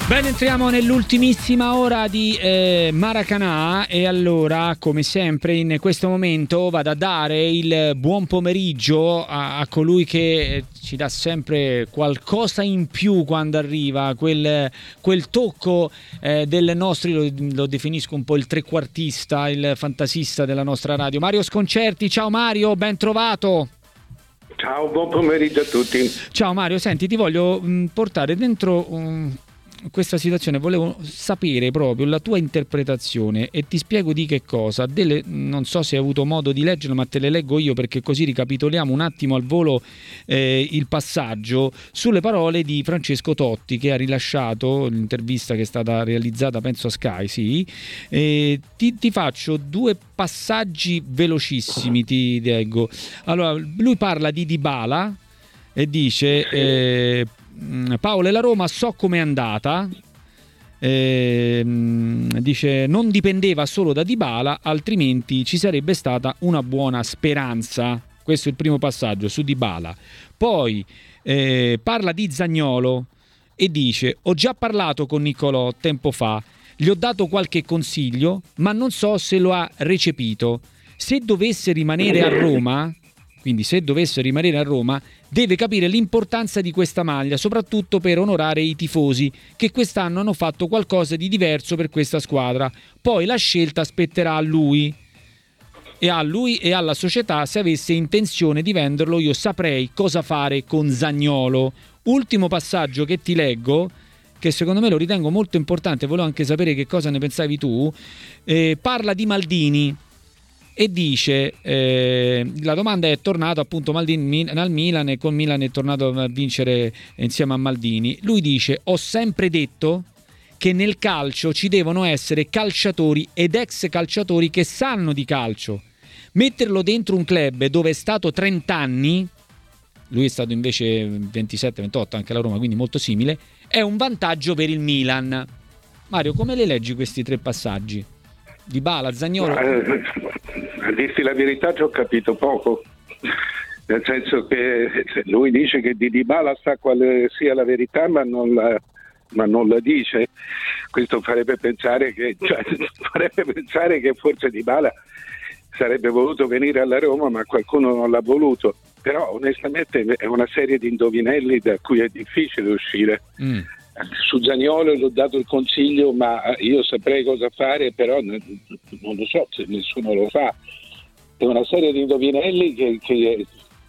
Bene, entriamo nell'ultimissima ora di Maracanã e allora, come sempre, in questo momento vado a dare il buon pomeriggio a colui che ci dà sempre qualcosa in più quando arriva, quel tocco del nostro, lo definisco un po' il trequartista, il fantasista della nostra radio, Mario Sconcerti. Ciao Mario, ben trovato. Ciao, buon pomeriggio a tutti. Ciao Mario, senti, ti voglio portare dentro questa situazione, volevo sapere proprio la tua interpretazione e ti spiego di che cosa. Non so se hai avuto modo di leggerlo, ma te le leggo io perché così ricapitoliamo un attimo al volo il passaggio sulle parole di Francesco Totti, che ha rilasciato l'intervista che è stata realizzata, penso a Sky, sì. Ti faccio due passaggi velocissimi, ti leggo. Allora, lui parla di Dybala e dice Paolo e la Roma so com'è andata, dice non dipendeva solo da Dybala, altrimenti ci sarebbe stata una buona speranza. Questo è il primo passaggio su Dybala. Poi parla di Zaniolo e dice ho già parlato con Niccolò tempo fa, gli ho dato qualche consiglio ma non so se lo ha recepito. Se dovesse rimanere a Roma, deve capire l'importanza di questa maglia, soprattutto per onorare i tifosi che quest'anno hanno fatto qualcosa di diverso per questa squadra. Poi la scelta spetterà a lui e alla società. Se avesse intenzione di venderlo, io saprei cosa fare con Zaniolo. Ultimo passaggio che ti leggo, che secondo me lo ritengo molto importante, volevo anche sapere che cosa ne pensavi tu. Parla di Maldini e dice la domanda è tornato appunto Maldini al Milan e con Milan è tornato a vincere insieme a Maldini. Lui dice ho sempre detto che nel calcio ci devono essere calciatori ed ex calciatori che sanno di calcio. Metterlo dentro un club dove è stato 30 anni, lui è stato invece 27-28 anche la Roma, quindi molto simile, è un vantaggio per il Milan. Mario, come le leggi questi tre passaggi? Dybala, Zaniolo? A dirti la verità ci ho capito poco, nel senso che lui dice che di Dybala sa quale sia la verità ma non la dice. Questo farebbe pensare che forse Dybala sarebbe voluto venire alla Roma ma qualcuno non l'ha voluto, però onestamente è una serie di indovinelli da cui è difficile uscire. Su Zaniolo gli ho dato il consiglio ma io saprei cosa fare, però non lo so se nessuno lo fa. È una serie di indovinelli che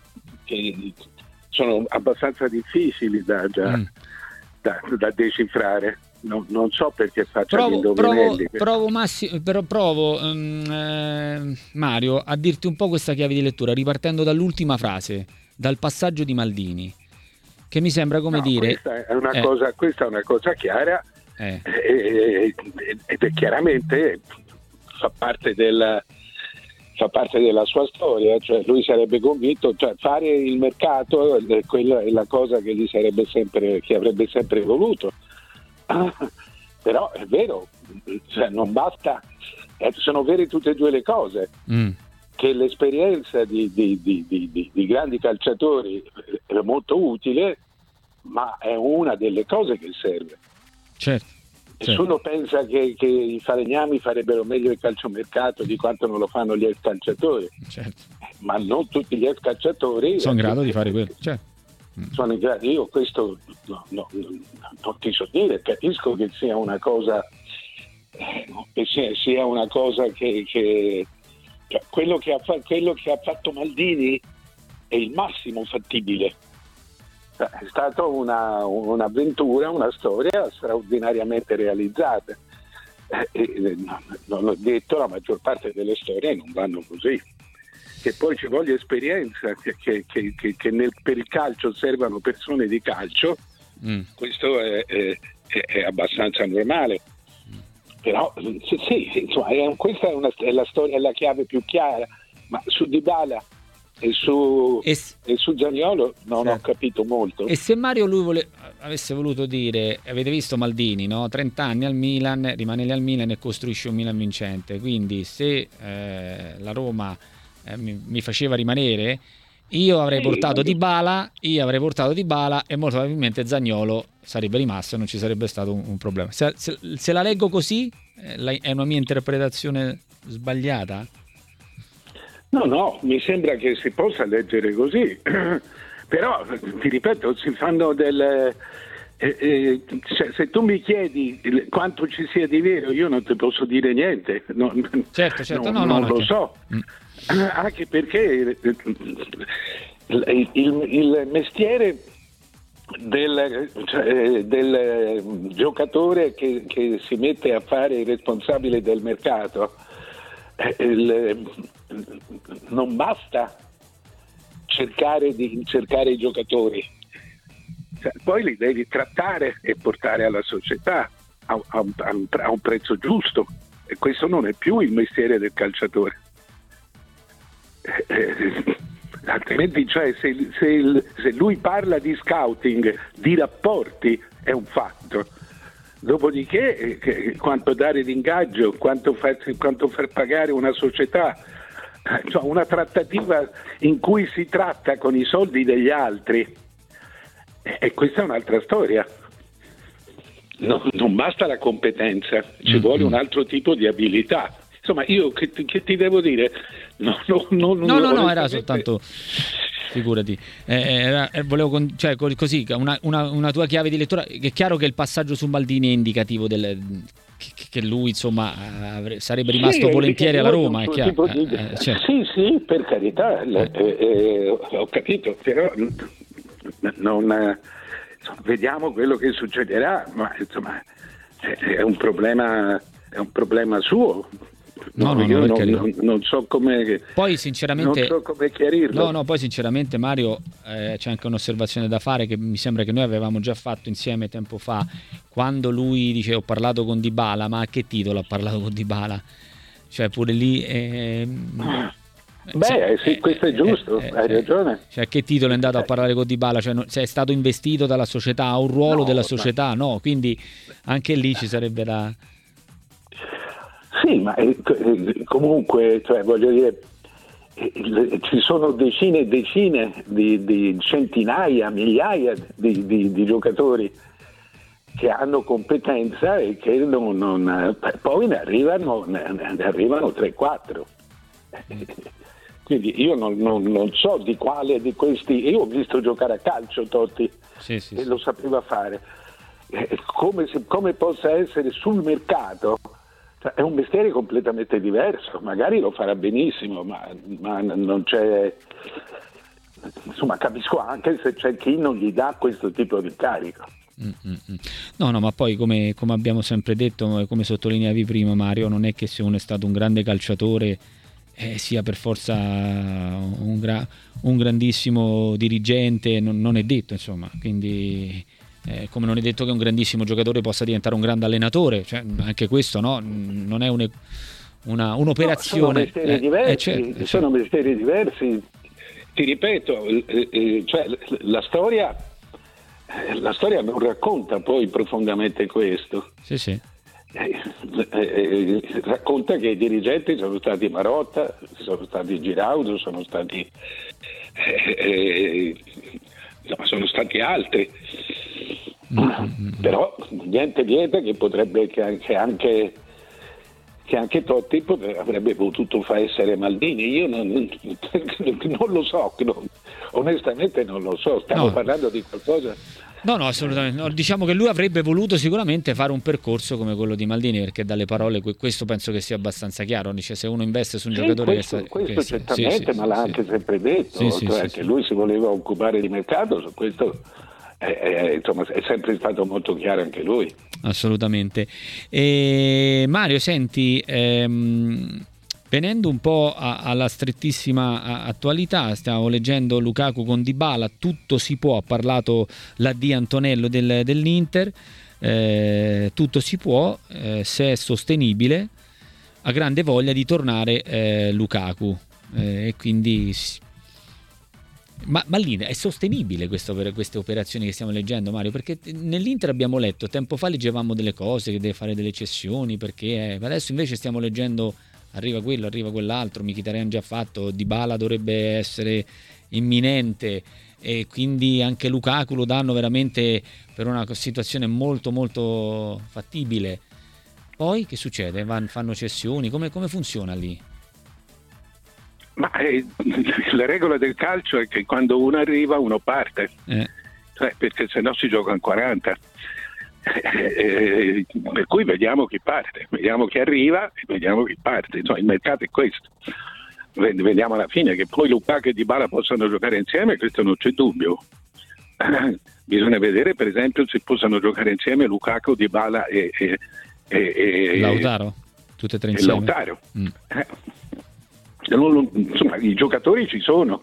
sono abbastanza difficili da decifrare. Non so perché faccia gli indovinelli. Provo Mario a dirti un po' questa chiave di lettura ripartendo dall'ultima frase, dal passaggio di Maldini, che mi sembra dire questa è una cosa chiara ed è chiaramente fa parte della sua storia, cioè lui sarebbe convinto, cioè fare il mercato quella è la cosa che che avrebbe sempre voluto. Però è vero, cioè non basta, sono vere tutte e due le cose. Che l'esperienza di grandi calciatori è molto utile, ma è una delle cose che serve. Certo. Nessuno pensa che i falegnami farebbero meglio il calciomercato di quanto non lo fanno gli ex calciatori. Certo. Ma non tutti gli ex calciatori sono in grado di fare quello. Certo. Sono in grado. Io questo non ti so dire, capisco che sia una cosa che cioè, quello che ha fatto Maldini è il massimo fattibile. È stata un'avventura, una storia straordinariamente realizzata. Non ho detto, la maggior parte delle storie non vanno così. Che poi ci voglia esperienza, che per il calcio servano persone di calcio, questo è abbastanza normale. Però sì, insomma, questa è la storia, è la chiave più chiara, ma su Dybala e su Zaniolo non ho capito molto. E se Mario avesse voluto dire, avete visto Maldini, no? 30 anni al Milan, rimane lì al Milan e costruisce un Milan vincente, quindi se la Roma mi faceva rimanere io avrei portato Dybala e molto probabilmente Zaniolo sarebbe rimasto e non ci sarebbe stato un problema. Se la leggo così, è una mia interpretazione sbagliata? No, mi sembra che si possa leggere così, però ti ripeto, si fanno se tu mi chiedi quanto ci sia di vero, io non ti posso dire niente. Certo, non lo so. Anche perché il mestiere del giocatore che si mette a fare il responsabile del mercato, non basta cercare i giocatori, poi li devi trattare e portare alla società a un prezzo giusto, e questo non è più il mestiere del calciatore. Altrimenti, cioè, se lui parla di scouting, di rapporti, è un fatto. Dopodiché quanto dare d'ingaggio, quanto far pagare una società, cioè una trattativa in cui si tratta con i soldi degli altri, e questa è un'altra storia. Non basta la competenza, ci vuole un altro tipo di abilità. Insomma, io che ti devo dire? No, era soltanto, figurati, volevo così una tua chiave di lettura. È chiaro che il passaggio su Maldini è indicativo che lui, insomma, sarebbe rimasto volentieri alla Roma, è chiaro. Certo. Sì, per carità, ho capito, però vediamo quello che succederà, ma insomma è un problema suo. Io non so come. Poi sinceramente non so come chiarirlo. Poi sinceramente, Mario, c'è anche un'osservazione da fare che mi sembra che noi avevamo già fatto insieme tempo fa, quando lui dice ho parlato con Dybala, ma a che titolo ha parlato con Dybala? Cioè pure lì sì, questo è giusto, hai ragione. Cioè, a che titolo è andato a parlare con Dybala? Cioè, se è stato investito dalla società, ha un ruolo della società, no? Quindi anche lì ci sarebbe da. Sì, ma comunque, cioè, voglio dire, ci sono decine e decine di centinaia, migliaia di giocatori che hanno competenza e che poi ne arrivano 3-4. Quindi io non so di quale di questi. Io ho visto giocare a calcio Totti, sì. Lo sapeva fare. Come possa essere sul mercato, cioè, è un mestiere completamente diverso. Magari lo farà benissimo, ma non c'è. Insomma, capisco anche se c'è chi non gli dà questo tipo di carico. No, ma poi come abbiamo sempre detto, come sottolineavi prima, Mario, non è che se uno è stato un grande calciatore sia per forza un grandissimo dirigente, non è detto, insomma. Quindi come non è detto che un grandissimo giocatore possa diventare un grande allenatore, cioè, anche questo non è un'operazione. Sono mestieri diversi, certo. Sono mestieri diversi. Ti ripeto, cioè, la storia non racconta poi profondamente questo. Sì. Racconta che i dirigenti sono stati Marotta, sono stati Giraudo, sono stati sono stati altri. Però niente vieta che potrebbe che anche Totti avrebbe potuto far essere Maldini. Io non lo so, onestamente non lo so. Stiamo parlando di qualcosa. No, assolutamente. No, diciamo che lui avrebbe voluto sicuramente fare un percorso come quello di Maldini, perché dalle parole questo penso che sia abbastanza chiaro. Dice, se uno investe su un giocatore questo certamente, ma l'ha anche sempre detto, che lui si voleva occupare di mercato, su questo insomma è sempre stato molto chiaro anche lui. Assolutamente. Mario, senti, venendo un po' alla strettissima attualità, stiamo leggendo Lukaku con Dybala, tutto si può, ha parlato l'AD Antonello dell'Inter, tutto si può se è sostenibile, ha grande voglia di tornare Lukaku, e quindi ma lì è sostenibile queste operazioni che stiamo leggendo, Mario? Perché nell'Inter abbiamo letto, tempo fa leggevamo delle cose, che deve fare delle cessioni, perché adesso invece stiamo leggendo arriva quello, arriva quell'altro, Mkhitaryan già fatto, Dybala dovrebbe essere imminente, e quindi anche Lukaku lo danno veramente per una situazione molto molto fattibile. Poi che succede? Fanno cessioni? Come funziona lì? Ma la regola del calcio è che quando uno arriva uno parte, perché se no si giocano 40. Per cui vediamo chi parte, vediamo chi arriva e vediamo chi parte. Insomma, il mercato è questo. Vediamo alla fine che poi Lukaku e Dybala possano giocare insieme, questo non c'è dubbio. Bisogna vedere per esempio se possano giocare insieme Lukaku, Dybala e Lautaro, tutte e tre insieme. Lautaro. Insomma, i giocatori ci sono.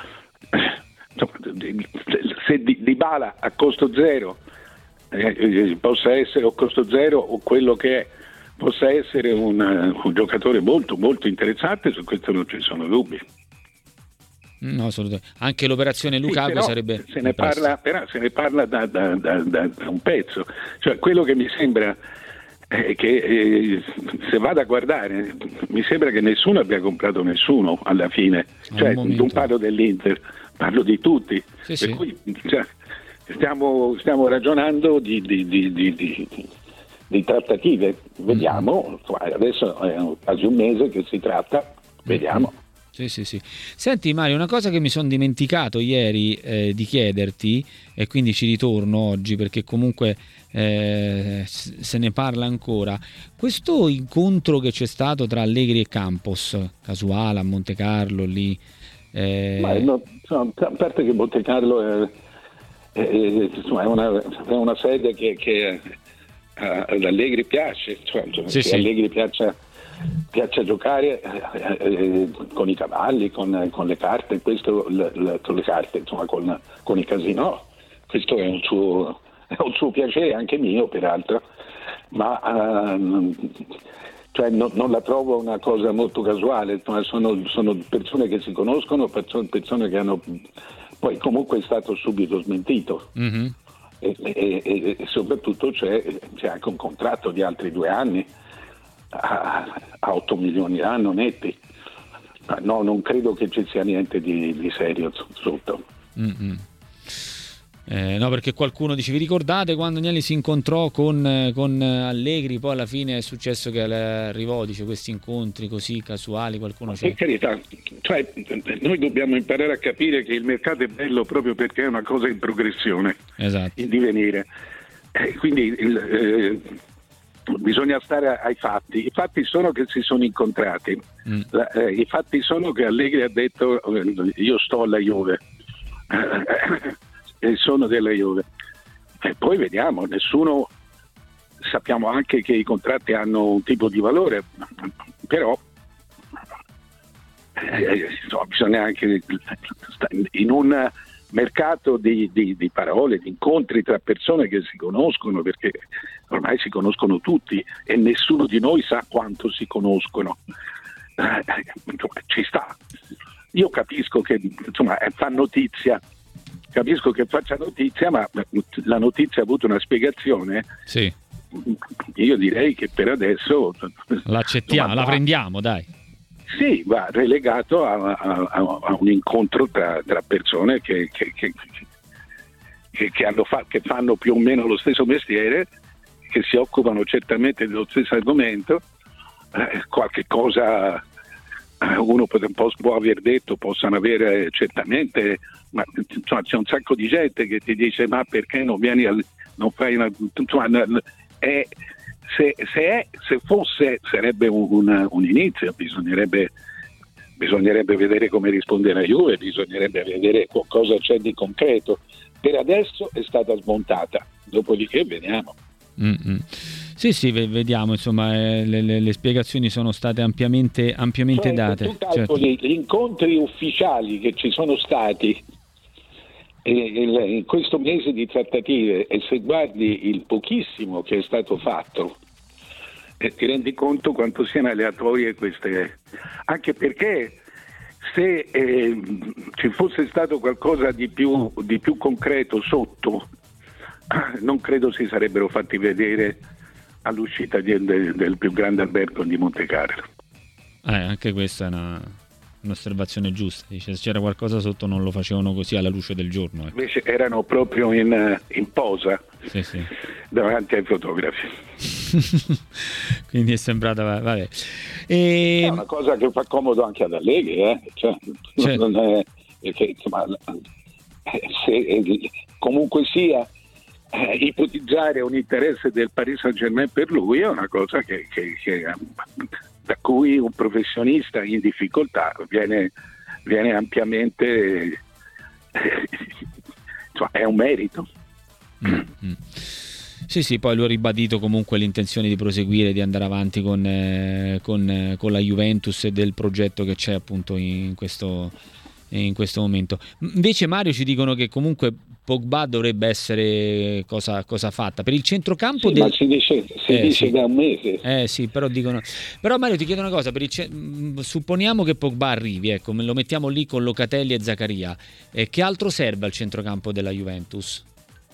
Se Dybala a costo zero possa essere, o costo zero o quello che è, possa essere un giocatore molto molto interessante, su questo non ci sono dubbi. No, assolutamente. Anche l'operazione Lukaku sarebbe. Se ne parla da un pezzo. Cioè, quello che mi sembra è che se vado a guardare, mi sembra che nessuno abbia comprato nessuno alla fine. Cioè, non parlo dell'Inter, parlo di tutti. Sì, per cui stiamo ragionando di trattative. Vediamo, adesso è quasi un mese che si tratta, vediamo. Sì. Senti Mario, una cosa che mi sono dimenticato ieri di chiederti, e quindi ci ritorno oggi perché comunque se ne parla ancora, questo incontro che c'è stato tra Allegri e Campos, casuale a Monte Carlo lì. A parte che Monte Carlo è una sede che ad Allegri piace, Allegri piace giocare con i cavalli, con le carte, questo con le carte, insomma, con i casinò. Questo è un suo piacere, anche mio peraltro, ma non la trovo una cosa molto casuale. Sono persone che si conoscono, persone che hanno poi comunque è stato subito smentito. Mm-hmm. E soprattutto c'è anche un contratto di altri 2 anni a 8 milioni l'anno netti. No, non credo che ci sia niente di serio sotto. Mm-hmm. No, perché qualcuno dice: vi ricordate quando Agnelli si incontrò con Allegri? Poi alla fine è successo che arrivò, dice, questi incontri così casuali, qualcuno c'è. Per carità, noi dobbiamo imparare a capire che il mercato è bello proprio perché è una cosa in progressione, esatto, in divenire, quindi bisogna stare ai fatti. I fatti sono che si sono incontrati, i fatti sono che Allegri ha detto io sto alla Juve e sono della Juve, e poi vediamo. Sappiamo anche che i contratti hanno un tipo di valore, però bisogna anche, in un mercato di parole, di incontri tra persone che si conoscono, perché ormai si conoscono tutti e nessuno di noi sa quanto si conoscono, ci sta. Io capisco che fa notizia, capisco che faccia notizia, ma la notizia ha avuto una spiegazione. Sì. Io direi che per adesso l'accettiamo, la prendiamo, dai. Sì, va relegato a un incontro tra persone che fanno più o meno lo stesso mestiere, che si occupano certamente dello stesso argomento. Qualche cosa uno può aver detto, possano avere certamente, ma c'è un sacco di gente che ti dice: ma perché non vieni non fai una, se fosse sarebbe un inizio. Bisognerebbe vedere come risponde la Juve, bisognerebbe vedere cosa c'è di concreto. Per adesso è stata smontata, dopodiché vediamo. Mm-hmm. Sì, vediamo, insomma, le spiegazioni sono state ampiamente date. Certo. Gli incontri ufficiali che ci sono stati in questo mese di trattative, e se guardi il pochissimo che è stato fatto, ti rendi conto quanto siano aleatorie queste, anche perché se ci fosse stato qualcosa di più concreto sotto, non credo si sarebbero fatti vedere all'uscita del più grande albergo di Monte Carlo. Anche questa è un'osservazione giusta, dice, se c'era qualcosa sotto non lo facevano così alla luce del giorno. Invece erano proprio in posa davanti ai fotografi. Quindi è sembrata, vabbè. È una cosa che fa comodo anche ad Allegri, non è, perché, insomma, comunque sia, ipotizzare un interesse del Paris Saint-Germain per lui è una cosa che da cui un professionista in difficoltà viene ampiamente è un merito. Sì, poi lui ha ribadito comunque l'intenzione di proseguire, di andare avanti con la Juventus e del progetto che c'è appunto in questo momento. Invece Mario ci dicono che comunque Pogba dovrebbe essere cosa fatta per il centrocampo ma si dice da un mese. Sì, però Mario ti chiedo una cosa, supponiamo che Pogba arrivi, ecco, lo mettiamo lì con Locatelli e Zaccaria, che altro serve al centrocampo della Juventus?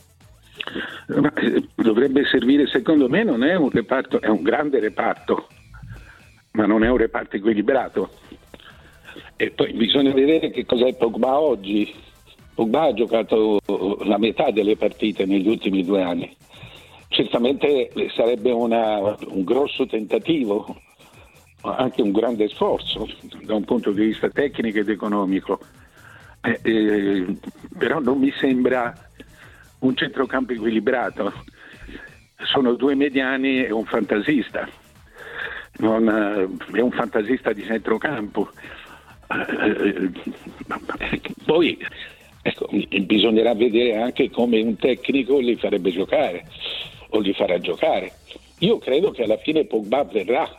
Dovrebbe servire, secondo me non è un reparto, è un grande reparto, ma non è un reparto equilibrato. E poi bisogna vedere che cos'è Pogba oggi. Pogba ha giocato la metà delle partite negli ultimi 2 anni. Certamente sarebbe un grosso tentativo, anche un grande sforzo da un punto di vista tecnico ed economico, però non mi sembra un centrocampo equilibrato. Sono 2 mediani e un fantasista, è un fantasista di centrocampo. Poi bisognerà vedere anche come un tecnico li farebbe giocare o li farà giocare. Io credo che alla fine Pogba verrà,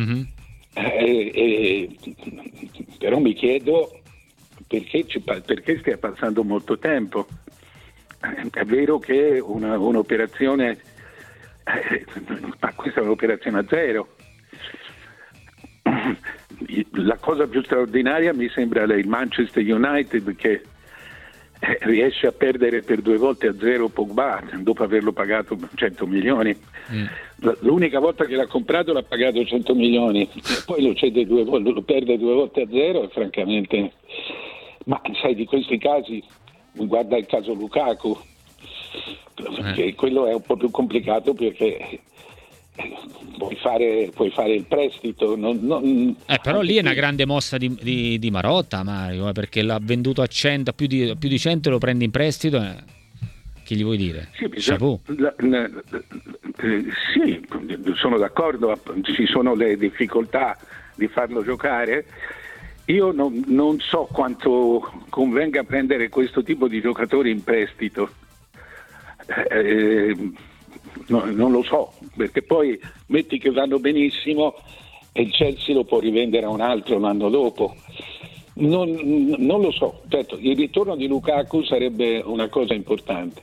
però mi chiedo perché stia passando molto tempo. È vero che un'operazione, ma questa è un'operazione a zero. La cosa più straordinaria mi sembra il Manchester United, che riesce a perdere per 2-0 Pogba dopo averlo pagato 100 milioni. L'unica volta che l'ha comprato l'ha pagato 100 milioni, poi lo cede 2 volte, lo perde 2-0 e francamente, ma sai, di questi casi guarda il caso Lukaku, che quello è un po' più complicato perché puoi fare il prestito, però lì è una grande mossa di Marotta, Mario, perché l'ha venduto a 100, a più di 100, lo prendi in prestito, che gli vuoi dire? Sì, sono d'accordo, ci sono le difficoltà di farlo giocare. Io non so quanto convenga prendere questo tipo di giocatori in prestito, non lo so, perché poi metti che vanno benissimo e il Chelsea lo può rivendere a un altro l'anno dopo. Non lo so, certo, il ritorno di Lukaku sarebbe una cosa importante.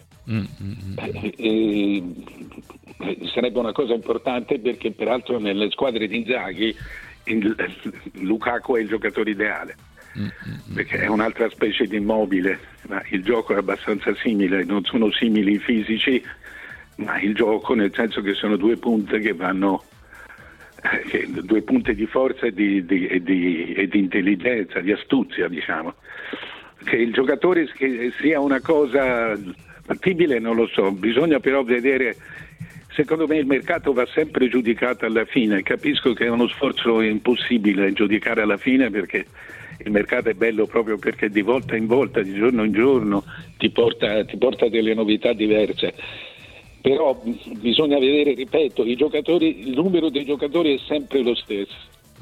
Sarebbe una cosa importante perché peraltro nelle squadre di Inzaghi Lukaku è il giocatore ideale, perché è un'altra specie di Immobile, ma il gioco è abbastanza simile, non sono simili i fisici, ma il gioco, nel senso che sono 2 punte che vanno 2 punte di forza e di intelligenza, di astuzia, diciamo. Che il giocatore che sia una cosa fattibile non lo so, bisogna però vedere. Secondo me il mercato va sempre giudicato alla fine. Capisco che è uno sforzo impossibile giudicare alla fine, perché il mercato è bello proprio perché di volta in volta, di giorno in giorno ti porta delle novità diverse. Però bisogna vedere, ripeto, il numero dei giocatori è sempre lo stesso.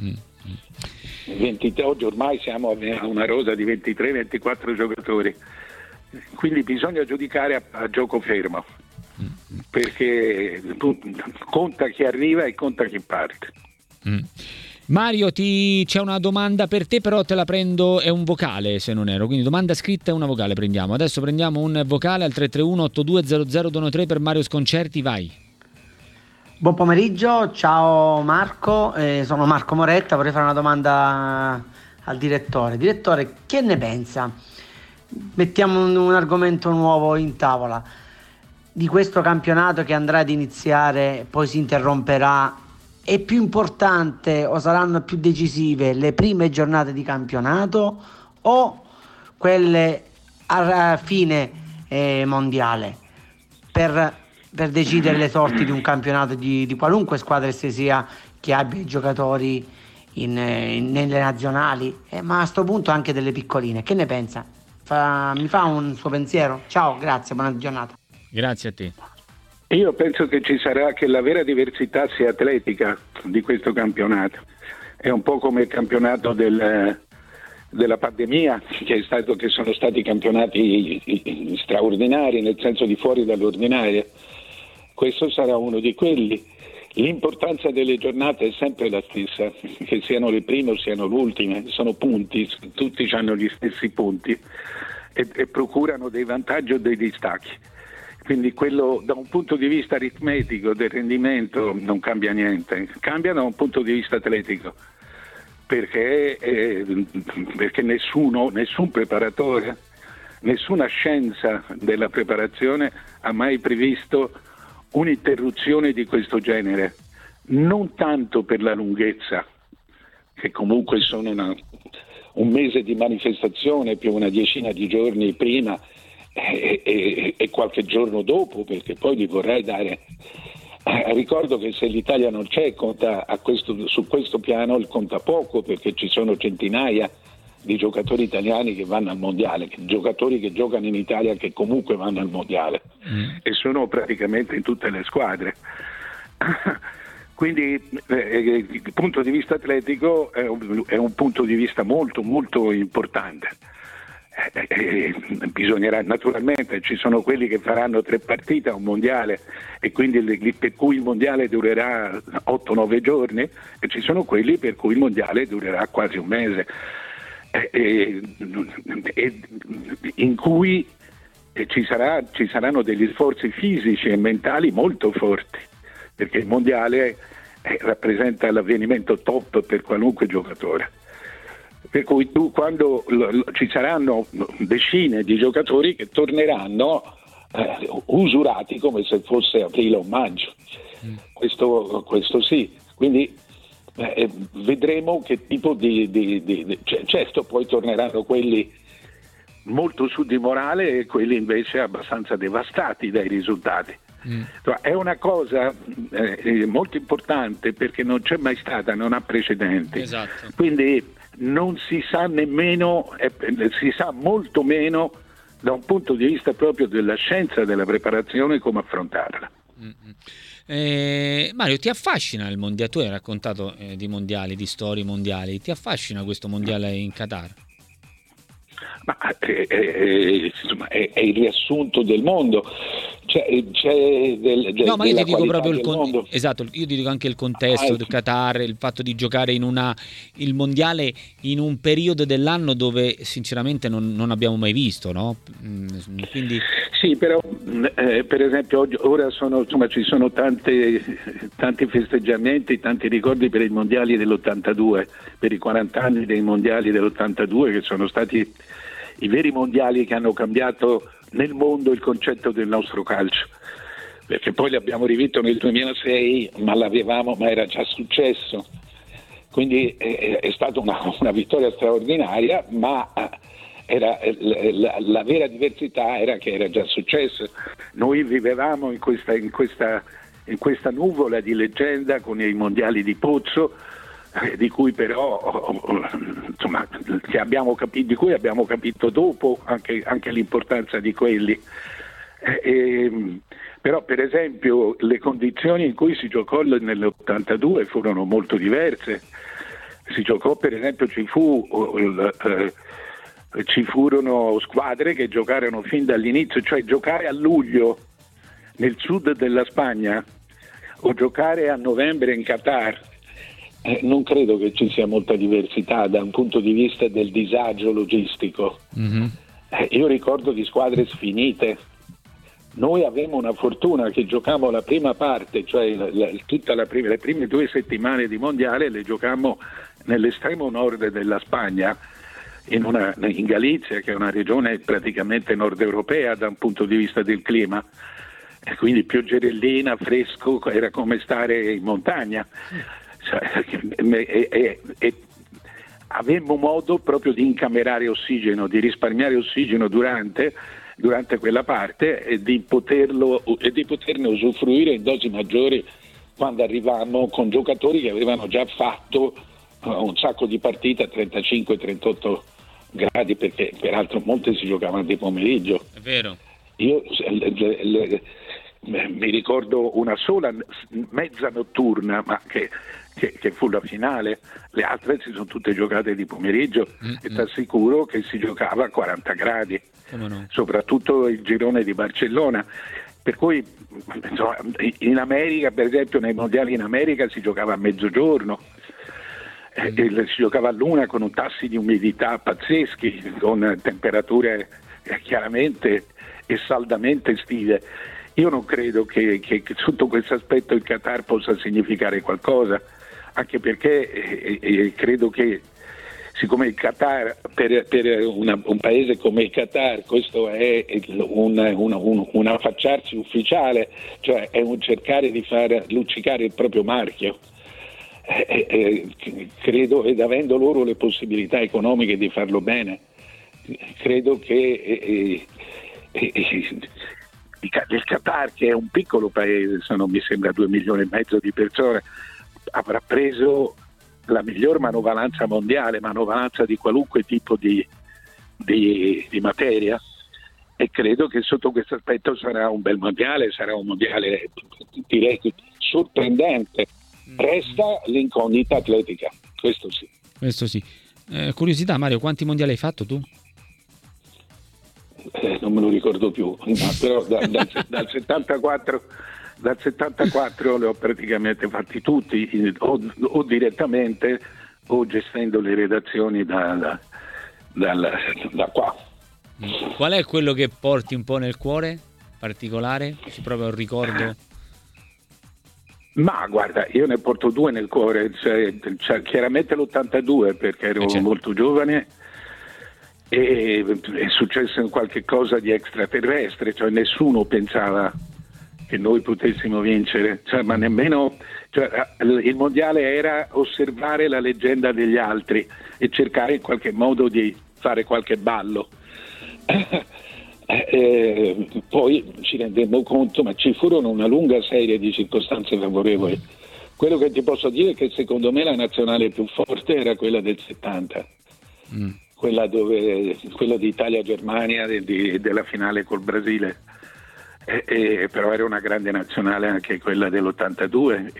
23, oggi ormai siamo a una rosa di 23-24 giocatori, quindi bisogna giudicare a gioco fermo, perché conta chi arriva e conta chi parte. Mario, c'è una domanda per te, però te la prendo, è un vocale se non ero, quindi domanda scritta e una vocale prendiamo. Adesso prendiamo un vocale al 331-8200-213 per Mario Sconcerti, vai. Buon pomeriggio, ciao Marco, sono Marco Moretta, vorrei fare una domanda al direttore. Direttore, che ne pensa? Mettiamo un argomento nuovo in tavola, di questo campionato che andrà ad iniziare, poi si interromperà è più importante o saranno più decisive le prime giornate di campionato o quelle a fine mondiale per decidere le sorti di un campionato di qualunque squadra sia che abbia i giocatori nelle nazionali, ma a sto punto anche delle piccoline. Che ne pensa? Mi fa un suo pensiero? Ciao, grazie, buona giornata. Grazie a te. Io penso che la vera diversità sia atletica di questo campionato. È un po' come il campionato della pandemia, che sono stati campionati straordinari, nel senso di fuori dall'ordinario. Questo sarà uno di quelli. L'importanza delle giornate è sempre la stessa, che siano le prime o siano le ultime, sono punti, tutti hanno gli stessi punti e procurano dei vantaggi o dei distacchi. Quindi quello da un punto di vista aritmetico del rendimento non cambia niente, cambia da un punto di vista atletico, perché nessun preparatore, nessuna scienza della preparazione ha mai previsto un'interruzione di questo genere, non tanto per la lunghezza, che comunque sono un mese di manifestazione più una decina di giorni prima e qualche giorno dopo, perché poi li vorrei dare. Ricordo che se l'Italia non c'è, su questo piano conta poco, perché ci sono centinaia di giocatori italiani che vanno al mondiale, giocatori che giocano in Italia che comunque vanno al mondiale e sono praticamente in tutte le squadre. Quindi il punto di vista atletico è un punto di vista molto molto importante. Bisognerà, naturalmente, ci sono quelli che faranno 3 partite a un mondiale e quindi per cui il mondiale durerà 8-9 giorni, e ci sono quelli per cui il mondiale durerà quasi un mese, in cui ci saranno degli sforzi fisici e mentali molto forti, perché il mondiale rappresenta l'avvenimento top per qualunque giocatore. Per cui quando ci saranno decine di giocatori che torneranno usurati come se fosse aprile o maggio, questo sì, quindi vedremo che tipo certo poi torneranno quelli molto su di morale e quelli invece abbastanza devastati dai risultati. È una cosa molto importante, perché non c'è mai stata, non ha precedenti. Esatto. Quindi non si sa nemmeno, si sa molto meno da un punto di vista proprio della scienza della preparazione come affrontarla. Mario, ti affascina il mondiale? Tu hai raccontato di mondiali, di storie mondiali, ti affascina questo mondiale in Qatar? Ma insomma, è il riassunto del mondo. No, ma io ti dico proprio esatto, io ti dico anche il contesto del Qatar, il fatto di giocare il mondiale in un periodo dell'anno dove sinceramente non abbiamo mai visto, no? Quindi... Sì, però per esempio ora ci sono tanti festeggiamenti, tanti ricordi per i mondiali dell'82, per i 40 anni dei mondiali dell'82, che sono stati i veri mondiali che hanno cambiato nel mondo il concetto del nostro calcio, perché poi l'abbiamo rivisto nel 2006, ma era già successo, quindi è stata una vittoria straordinaria, ma la vera diversità era che era già successo. Noi vivevamo in questa nuvola di leggenda con i mondiali di Pozzo, di cui però insomma di cui abbiamo capito dopo anche l'importanza di quelli. Però per esempio le condizioni in cui si giocò nell'82 furono molto diverse. Si giocò, per esempio, ci furono squadre che giocarono fin dall'inizio, cioè giocare a luglio nel sud della Spagna o giocare a novembre in Qatar. Non credo che ci sia molta diversità da un punto di vista del disagio logistico. Io ricordo di squadre sfinite. Noi avevamo una fortuna che giocammo la prima parte, cioè le prime 2 settimane di mondiale le giocammo nell'estremo nord della Spagna, in Galizia, che è una regione praticamente nord europea da un punto di vista del clima. quindi pioggerellina, fresco, era come stare in montagna. E avemmo modo proprio di incamerare ossigeno, di risparmiare ossigeno durante quella parte e di poterne usufruire in dosi maggiori quando arrivavamo con giocatori che avevano già fatto un sacco di partite a 35-38 gradi, perché peraltro molte si giocavano di pomeriggio. È vero. Io mi ricordo una sola mezza notturna, ma che fu la finale. Le altre si sono tutte giocate di pomeriggio e ti assicuro che si giocava a 40 gradi. No? Soprattutto il girone di Barcellona, per cui insomma, in America, per esempio nei mondiali in America si giocava a mezzogiorno, si giocava a luna con tassi di umidità pazzeschi, con temperature chiaramente e saldamente estive. Io non credo che sotto questo aspetto il Qatar possa significare qualcosa, anche perché credo che siccome il Qatar, per un paese come il Qatar, questo è un affacciarsi ufficiale, cioè è un cercare di far luccicare il proprio marchio. Credo, ed avendo loro le possibilità economiche di farlo bene, credo che il Qatar, che è un piccolo paese, mi sembra 2,5 milioni di persone, avrà preso la miglior manovalanza mondiale, manovalanza di qualunque tipo di materia, e credo che sotto questo aspetto sarà un bel mondiale, sarà un mondiale direi sorprendente. Resta l'incognita atletica, questo sì. Curiosità, Mario, quanti mondiali hai fatto tu? Non me lo ricordo più, però dal 74 li ho praticamente fatti tutti, o direttamente o gestendo le redazioni da qua. Qual è quello che porti un po' nel cuore particolare? C'è proprio un ricordo? Ma guarda, io ne porto due nel cuore, cioè, chiaramente l'82 perché ero molto giovane e è successo qualche cosa di extraterrestre, cioè nessuno pensava che noi potessimo vincere, ma nemmeno, il mondiale era osservare la leggenda degli altri e cercare in qualche modo di fare qualche ballo. Poi ci rendemmo conto, ma ci furono una lunga serie di circostanze favorevoli. Quello che ti posso dire è che secondo me la nazionale più forte era quella del 70, quella di Italia-Germania della finale col Brasile. Però era una grande nazionale anche quella dell'82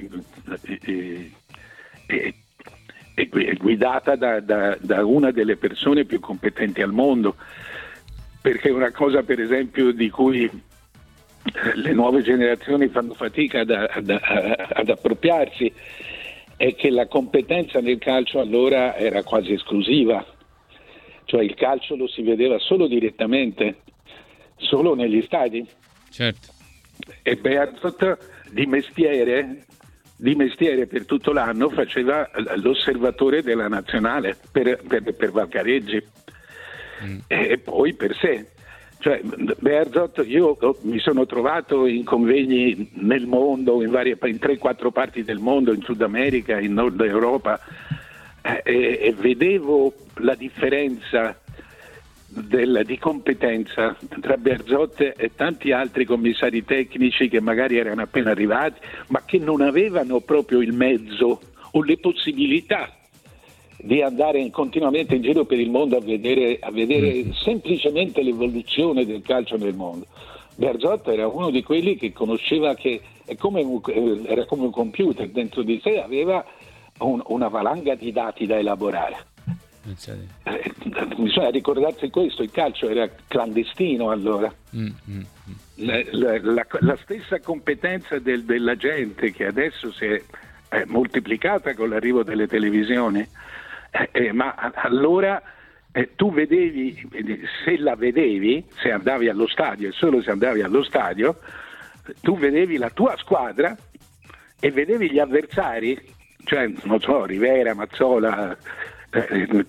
guidata da una delle persone più competenti al mondo, perché una cosa per esempio di cui le nuove generazioni fanno fatica ad appropriarsi è che la competenza nel calcio allora era quasi esclusiva, cioè il calcio lo si vedeva solo direttamente, solo negli stadi. Certo. E Bearzot di mestiere per tutto l'anno faceva l'osservatore della nazionale per Valcareggi e poi per sé. Cioè Bearzot, io mi sono trovato in convegni nel mondo, in 3-4 parti del mondo, in Sud America, in Nord Europa, e vedevo la differenza di competenza tra Bearzot e tanti altri commissari tecnici che magari erano appena arrivati, ma che non avevano proprio il mezzo o le possibilità di andare continuamente in giro per il mondo a vedere semplicemente l'evoluzione del calcio nel mondo. Bearzot era uno di quelli che conosceva che era come un computer, dentro di sé aveva una valanga di dati da elaborare. Bisogna ricordarsi questo, il calcio era clandestino allora. La stessa competenza della gente che adesso si è moltiplicata con l'arrivo delle televisioni, ma allora tu vedevi, se andavi allo stadio, e solo se andavi allo stadio, tu vedevi la tua squadra e vedevi gli avversari, cioè non so, Rivera, Mazzola,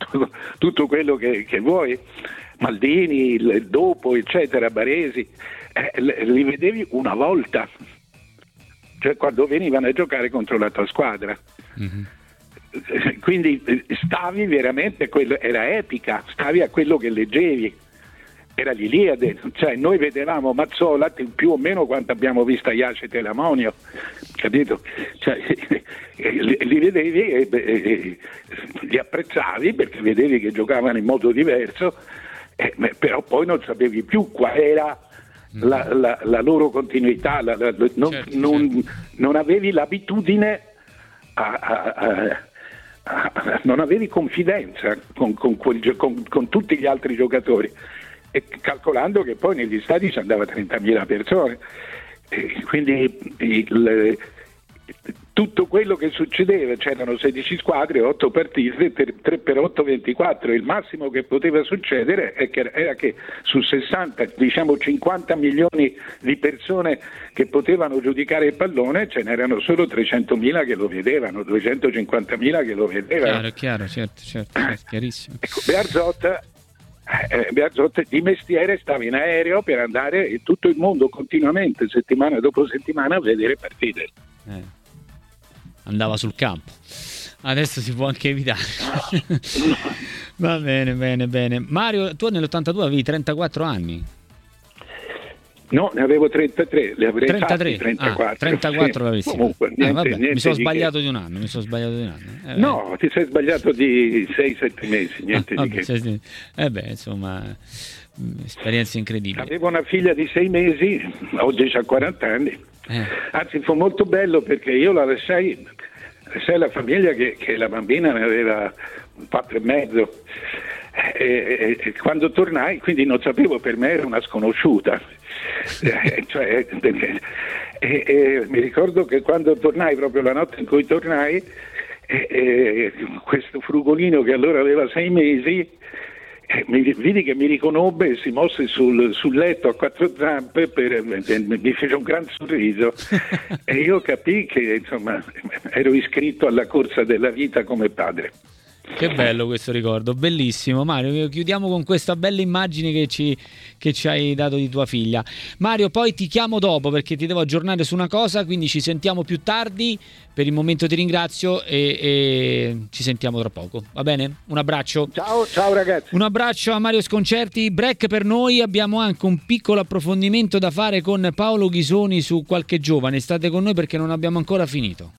tutto quello che vuoi, Maldini, il dopo, eccetera, Baresi, li vedevi una volta, cioè quando venivano a giocare contro la tua squadra. Mm-hmm. Quindi stavi veramente, era epica, stavi a quello che leggevi, era l'Iliade, cioè noi vedevamo Mazzola più o meno quanto abbiamo visto Iacete e Lamonio, capito? Cioè, li vedevi e li apprezzavi perché vedevi che giocavano in modo diverso, però poi non sapevi più qual era la loro continuità, non avevi l'abitudine non avevi confidenza con tutti gli altri giocatori, e calcolando che poi negli stadi ci andava 30.000 persone, e quindi tutto quello che succedeva, c'erano 16 squadre, 8 partite, 3x8 24, il massimo che poteva succedere era che su 60, diciamo 50 milioni di persone che potevano giudicare il pallone, ce n'erano solo 300.000 che lo vedevano, 250.000 che lo vedevano. Chiaro, certo, chiarissimo. Ecco, Bearzot di mestiere stava in aereo per andare in tutto il mondo continuamente, settimana dopo settimana, a vedere partite. Andava sul campo. Adesso si può anche evitare. Va bene. Mario, tu nell'82 avevi 34 anni. No, ne avevo 33, le avrei 33? fatti 34. 34 l'avresti. Comunque, niente, mi sono sbagliato di un anno. No, ti sei sbagliato di 6-7 mesi, niente di che. Insomma, esperienza incredibile. Avevo una figlia di 6 mesi, oggi c'ha 40 anni. Anzi, fu molto bello perché io la lasciai alla famiglia che la bambina ne aveva 4 e mezzo. E quando tornai, quindi non sapevo, per me era una sconosciuta. Mi ricordo che quando tornai, proprio la notte in cui tornai, questo frugolino che allora aveva 6 mesi, vidi che mi riconobbe e si mosse sul letto a 4 zampe, mi fece un gran sorriso e io capii che insomma ero iscritto alla corsa della vita come padre. Che bello questo ricordo, bellissimo. Mario, chiudiamo con questa bella immagine che ci hai dato di tua figlia. Mario, poi ti chiamo dopo perché ti devo aggiornare su una cosa, quindi ci sentiamo più tardi. Per il momento ti ringrazio e ci sentiamo tra poco, va bene? Un abbraccio. Ciao ragazzi. Un abbraccio a Mario Sconcerti. Break per noi, abbiamo anche un piccolo approfondimento da fare con Paolo Ghisoni su qualche giovane. State con noi perché non abbiamo ancora finito.